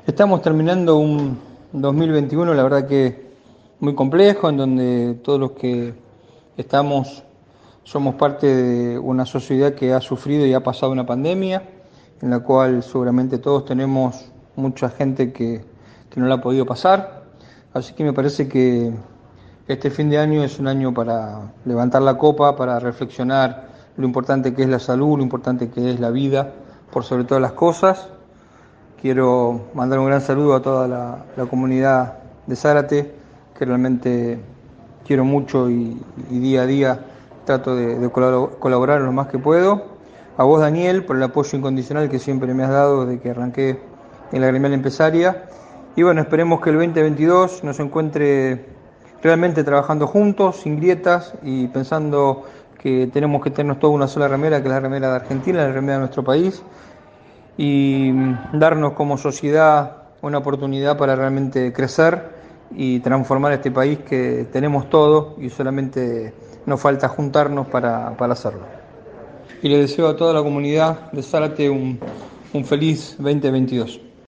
Estamos terminando un 2021, la verdad que muy complejo, en donde todos los que estamos somos parte de una sociedad que ha sufrido y ha pasado una pandemia, en la cual seguramente todos tenemos mucha gente que no la ha podido pasar. Así que me parece que este fin de año es un año para levantar la copa, para reflexionar lo importante que es la salud, lo importante que es la vida, por sobre todas las cosas. Quiero mandar un gran saludo a toda la comunidad de Zárate, que realmente quiero mucho y día a día trato de colaborar lo más que puedo. A vos, Daniel, por el apoyo incondicional que siempre me has dado desde que arranqué en la gremial empresaria. Y bueno, esperemos que el 2022 nos encuentre realmente trabajando juntos, sin grietas y pensando que tenemos que tenernos toda una sola remera, que es la remera de Argentina, la remera de nuestro país, y darnos como sociedad una oportunidad para realmente crecer y transformar este país que tenemos todo y solamente nos falta juntarnos para hacerlo. Y le deseo a toda la comunidad de Zárate un feliz 2022.